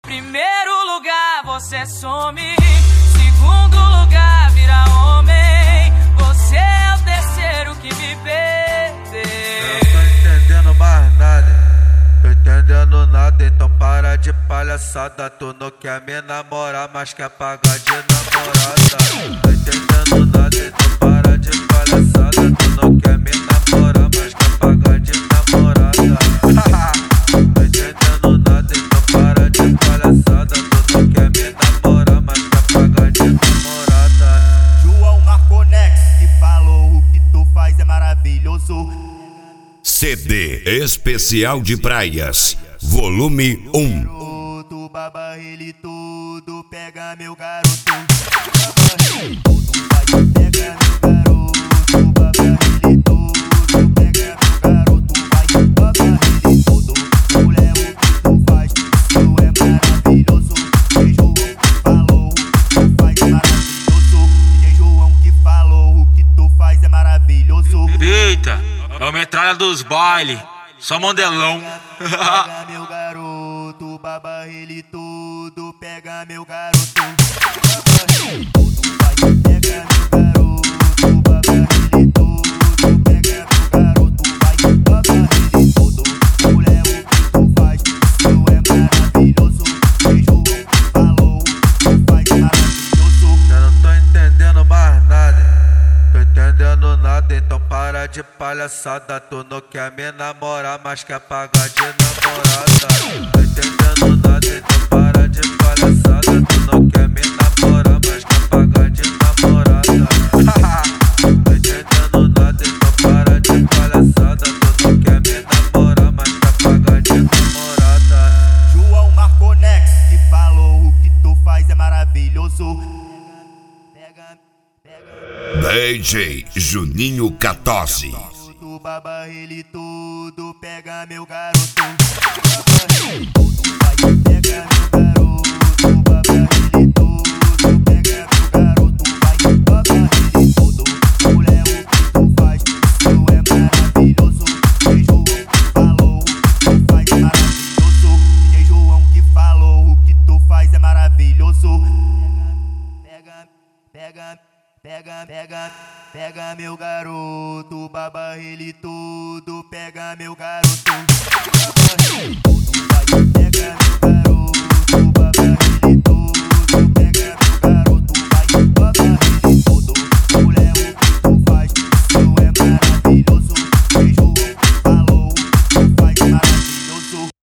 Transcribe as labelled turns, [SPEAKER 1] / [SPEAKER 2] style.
[SPEAKER 1] Primeiro lugar, você some. Segundo lugar, vira homem. Você é o terceiro que me perdeu.
[SPEAKER 2] Não tô entendendo mais nada. Tô entendendo nada, então para de palhaçada. Tu não quer me namorar, mas quer pagar de namorada. Tô entendendo nada, então para de palhaçada. Tu não quer me namorar, mas quer pagar de namorada. Tô entendendo nada, então para de palhaçada. Tu não quer me namorar, mas quer pagar de namorada.
[SPEAKER 3] João Marconex que falou: o que tu faz é maravilhoso.
[SPEAKER 4] CD Especial de Praias, volume 1.
[SPEAKER 3] Garoto, baba ele tudo, pega meu garoto. Baba ele tudo, vai, pega meu garoto. Baba ele tudo, pega meu garoto. Vai, baba ele tudo, mulher, o que tu faz, isso é maravilhoso. DJ João que falou: o que tu faz é maravilhoso. DJ João que falou: o que tu faz é maravilhoso.
[SPEAKER 5] Eita, é o metralha dos baile, só modelão.
[SPEAKER 3] Pega meu garoto, baba ele tudo, pega meu garoto. Baba ele tudo, vai, pega meu garoto. Baba ele tudo, pega meu garoto. Vai, baba ele tudo, mulher, o que tu faz, isso é maravilhoso. DJ João que falou: o que tu faz é maravilhoso.
[SPEAKER 2] Eu não tô entendendo mais nada. Tô entendendo nada, então para de palhaçada. Tu não quer me namorar, mas quer pagar de namorada. Tô entendendo nada, então para de palhaçada. Tu não quer me namorar, mas quer pagar de namorada. Tô entendendo nada, então para de palhaçada. Tu não quer me namorar, mas quer pagar de namorada.
[SPEAKER 3] João Marconex que falou: o que tu faz é maravilhoso.
[SPEAKER 4] DJ Juninho 14.
[SPEAKER 3] Garoto, baba ele tudo, pega meu garoto. Baba ele tudo, vai, pega meu garoto. Baba ele tudo, pega meu garoto. Vai, baba ele tudo, mulher, o que tu faz, isso é maravilhoso. DJ João que falou: o que tu faz é maravilhoso. DJ João que falou: o que tu faz é maravilhoso. Pega meu garoto, baba ele tudo, pega meu garoto. Baba ele